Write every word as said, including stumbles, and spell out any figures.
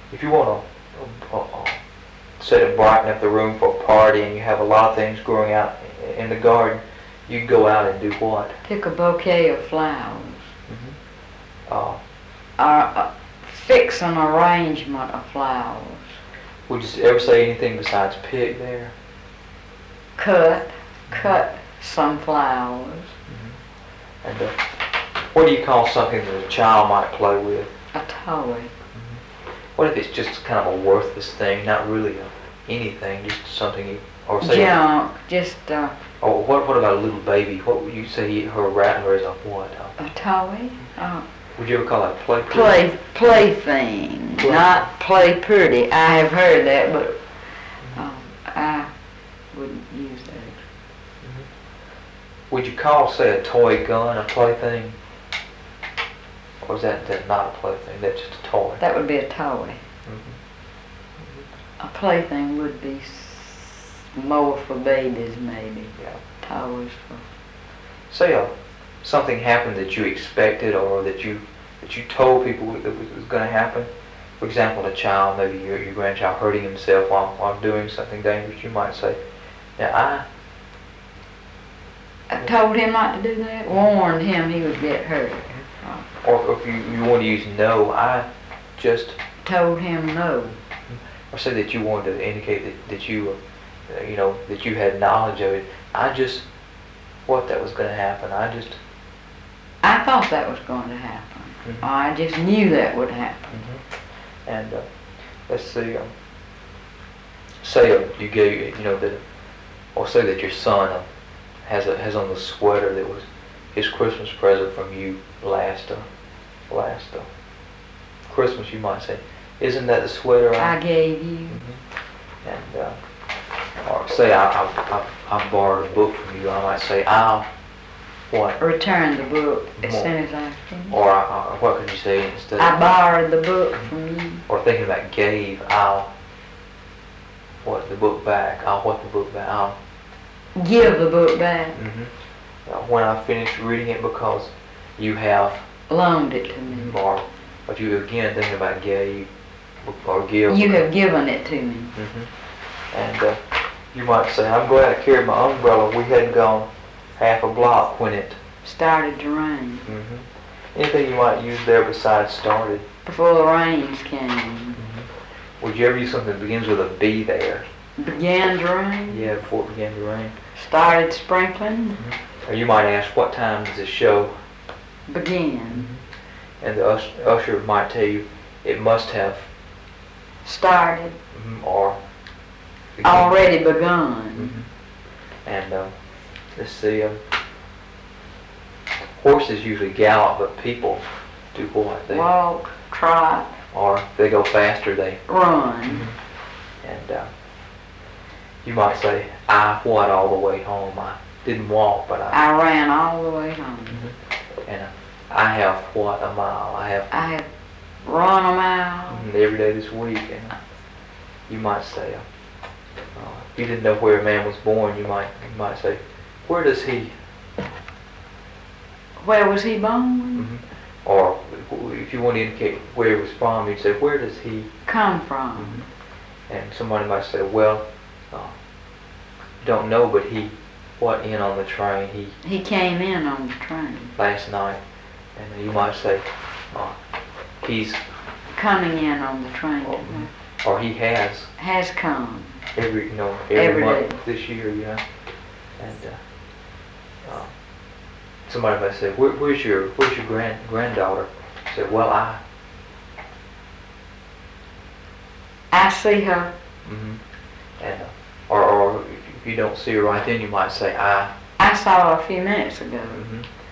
if you want to uh, uh, set it, brighten up the room for a party, and you have a lot of things growing out in the garden, you can go out and do what? Pick a bouquet of flowers. Mm-hmm. uh, Or uh, fix an arrangement of flowers. Would you ever say anything besides pick there? Cut, cut some flowers. Mm-hmm. And uh, what do you call something that a child might play with? A toy. Mm-hmm. What if it's just kind of a worthless thing, not really a, anything, just something you, or say junk, just uh. Or what? What about a little baby? What would you say her rattler is a what? A toy. Uh, would you ever call it play? Play, plaything, play. Not play pretty. I have heard that, but um, I wouldn't use that. Mm-hmm. Would you call, say, a toy gun a plaything? Or is that, that not a plaything? That's just a toy. That would be a toy. Mm-hmm. A plaything would be more for babies, maybe. Yeah. Toys for. Say uh, something happened that you expected, or that you that you told people that was, was going to happen. For example, a child, maybe your your grandchild, hurting himself while while doing something dangerous. You might say, "Now I." I told him not to do that. Warned him he would get hurt. Mm-hmm. Or, or if you you want to use no, I just told him no. Or say that you wanted to indicate that that you. Uh, Uh, you know, that you had knowledge of it. I just, what that was going to happen. I just... I thought that was going to happen. Mm-hmm. I just knew that would happen. Mm-hmm. And uh, let's see, um, say uh, you gave, you know, that, or say that your son uh, has a, has on the sweater that was his Christmas present from you last, uh, last uh, Christmas, you might say. Isn't that the sweater I, I gave you? Mm-hmm. And, uh, or say I, I, I, I borrowed a book from you, I might say, I'll, what? Return the book as More. soon as I finish. Or, I, or what could you say instead I of... borrowed the book from you. Or thinking about gave, I'll, what, the book back, I'll what the book back, I'll... Give the book back. Mm-hmm. Uh, when I finish reading it, because you have... Loaned it to me. Or, but you again thinking about gave, or give... You have given it to me. Mm-hmm. And, uh, you might say, I'm glad I carried my umbrella. We hadn't gone half a block when it started to rain. Mm-hmm. Anything you might use there besides started? Before the rains came. Mm-hmm. Would you ever use something that begins with a B there? Began to rain? Yeah, before it began to rain. Started sprinkling? Mm-hmm. Or you might ask, what time does the show begin? Mm-hmm. And the us- usher might tell you, it must have started. Mm-hmm. Or begun. Already begun. Mm-hmm. And uh, let's see, um, horses usually gallop, but people do what? They walk, trot. Or if they go faster, they run. Mm-hmm. And uh, you might say, I what all the way home. I didn't walk, but I... I ran all the way home. Mm-hmm. And uh, I have what a mile. I have... I have run a mile. Mm-hmm, every day this week. And uh, you might say, uh, uh, if you didn't know where a man was born, you might you might say, where does he... Where was he born? Mm-hmm. Or if you want to indicate where he was from, you'd say, where does he... come from? Mm-hmm. And somebody might say, well, uh, don't know, but he... what in on the train? He He came in on the train. Last night. And you might say, uh, he's... coming in on the train. Or, or he has... has come. Every, you know, every, every month day. This year, yeah. And uh, uh, somebody might say, Where, where's your where's your grand granddaughter? I say, well, I... I see her. Mm-hmm. And, uh, or, or if you don't see her right then, you might say, I... I saw her a few minutes ago. Mm-hmm.